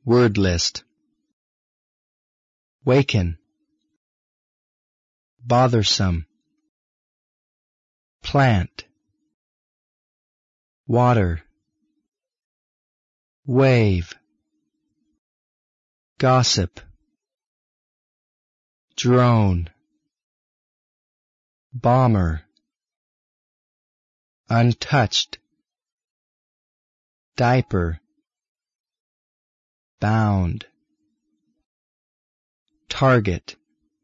Word list. Waken. Bothersome. Plant. Water. Wave. Gossip. Drone. Bomber. Untouched. Diaper. Bound. Target.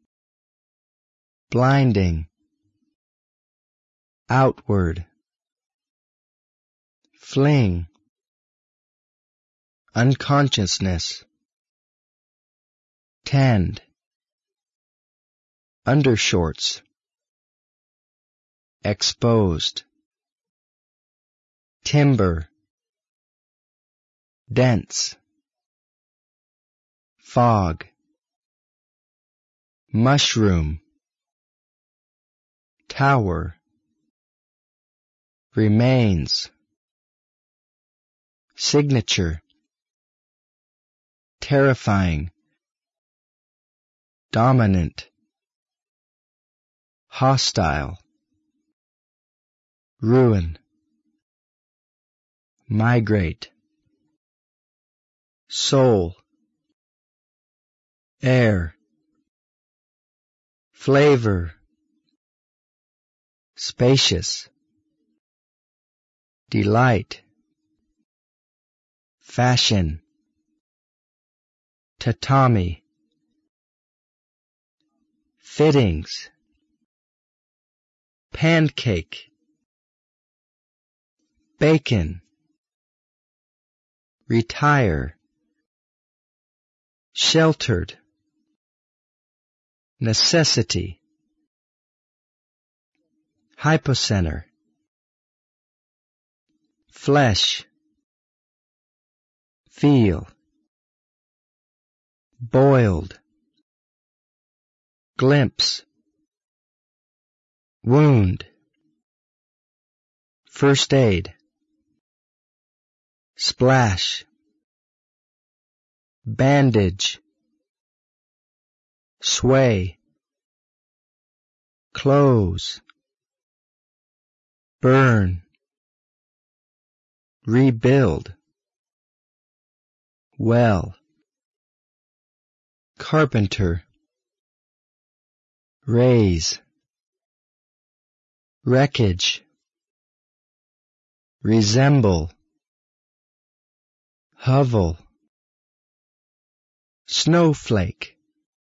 Blinding. Outward. Fling. Unconsciousness. Tend. Undershorts. Exposed. Timber. Dense. Fog. Mushroom. Tower. Remains. Signature. Terrifying. Dominant. Hostile. Ruin. Migrate. Soul. Air. Flavor. Spacious. Delight. Fashion. Tatami. Fittings. Pancake. Bacon. Retire. Sheltered. Necessity. Hypocenter. Flesh. Feel. Boiled. Glimpse. Wound. First aid. Splash. Bandage. Sway. Close. Burn. Rebuild. Well. Carpenter. Raise. Wreckage. Resemble. Hovel. Snowflake.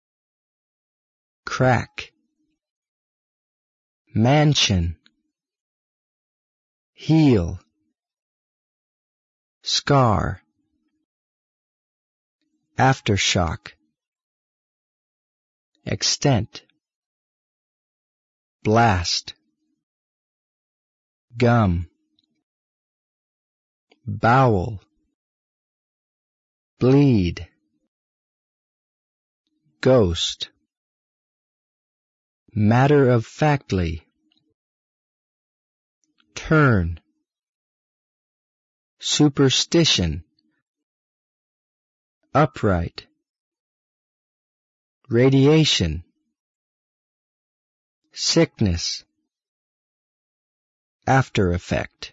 Crack. Mansion. Heel. Scar. Aftershock. Extent. Blast. Gum. Bowel. Bleed. Ghost. Matter-of-factly. Turn. Superstition. Upright. Radiation. Sickness. After effect.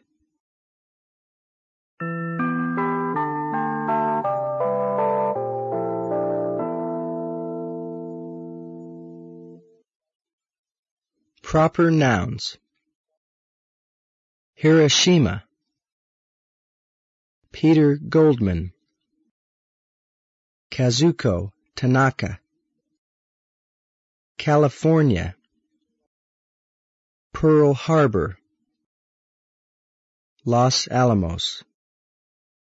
Proper nouns. Hiroshima. Peter Goldman. Kazuko Tanaka. California. Pearl Harbor. Los Alamos.